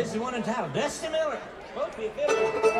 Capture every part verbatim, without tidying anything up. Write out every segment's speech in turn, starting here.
This is one entitled Dusty Miller. Supposed to be a fiddle.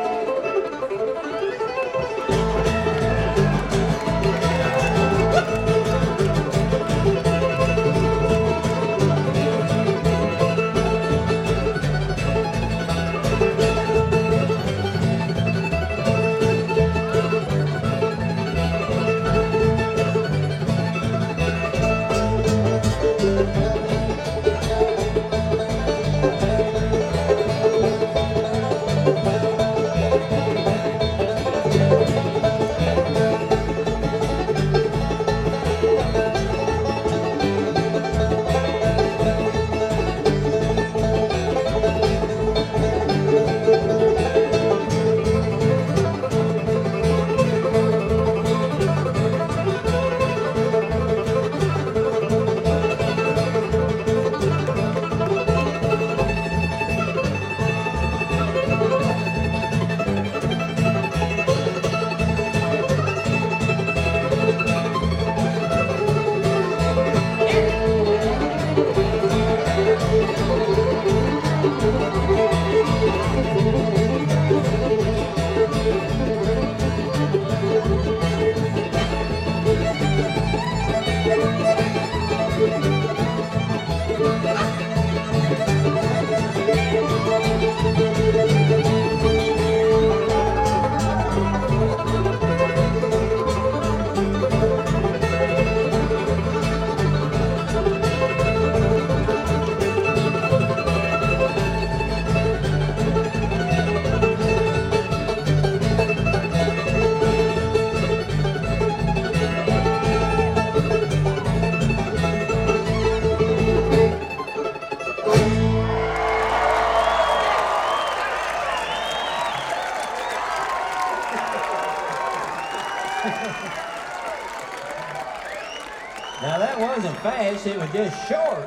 Now that wasn't fast, it was just short.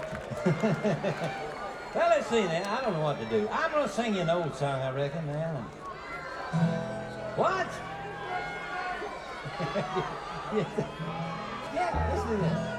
Well, let's see now. I don't know what to do. I'm going to sing you an old song, I reckon, now. What? Yeah, let's do that.